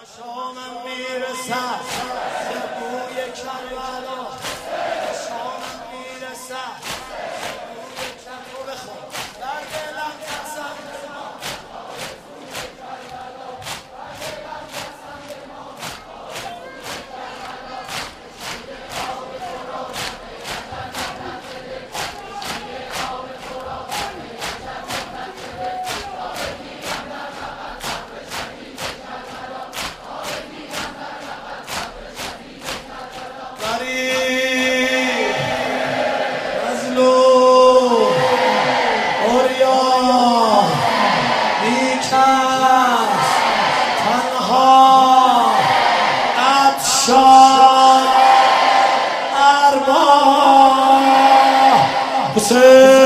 شامم میرسد به بوی کربلا، شامم میرسد به بوی کربلا. بخون در دلم Você